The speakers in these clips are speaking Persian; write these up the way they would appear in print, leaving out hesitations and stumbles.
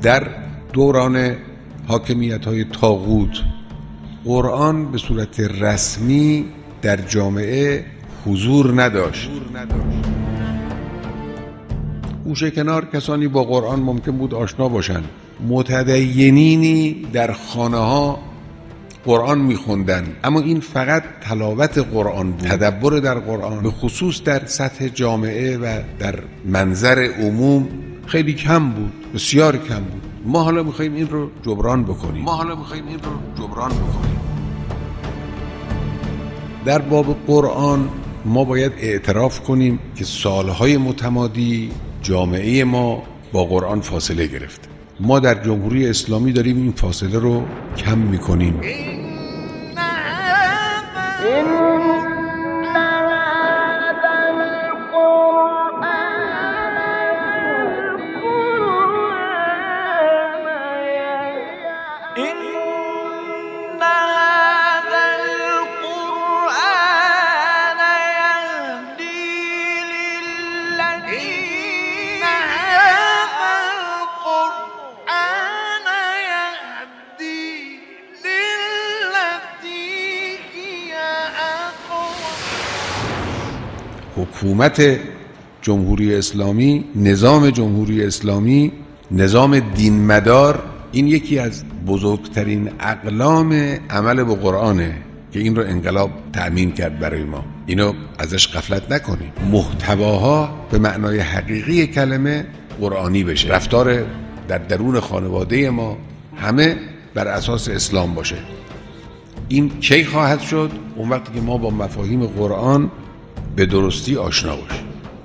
در دوران حاکمیت‌های طاغوت قرآن به صورت رسمی در جامعه حضور نداشت. گوشه کنار کسانی با قرآن ممکن بود آشنا باشند. متدینینی در خانه‌ها قرآن می‌خوندن، اما این فقط تلاوت قرآن بود. تدبر در قرآن به خصوص در سطح جامعه و در منظر عموم خیلی کم بود، بسیار کم بود. ما حالا می‌خوایم این رو جبران بکنیم. در باب قرآن ما باید اعتراف کنیم که سالهای متمادی جامعه ما با قرآن فاصله گرفت. ما در جمهوری اسلامی داریم این فاصله رو کم می‌کنیم. حکومت جمهوری اسلامی، نظام جمهوری اسلامی، نظام دین مدار، این یکی از بزرگترین اقلام عمل به قرآنه که این رو انقلاب تأمین کرد برای ما. اینو ازش غفلت نکنیم. محتواها به معنای حقیقی کلمه قرآنی بشه. رفتار در درون خانواده ما همه بر اساس اسلام باشه. این کی خواهد شد؟ اون وقتی که ما با مفاهیم قرآن به درستی آشنا باشیم.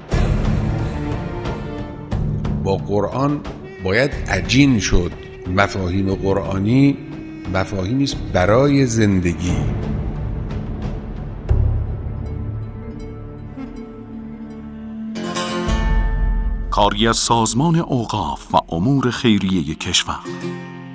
با قرآن باید عجین شد. مفاهیم قرآنی مفاهیمی است برای زندگی. کاری از سازمان اوقاف و امور خیریه کشور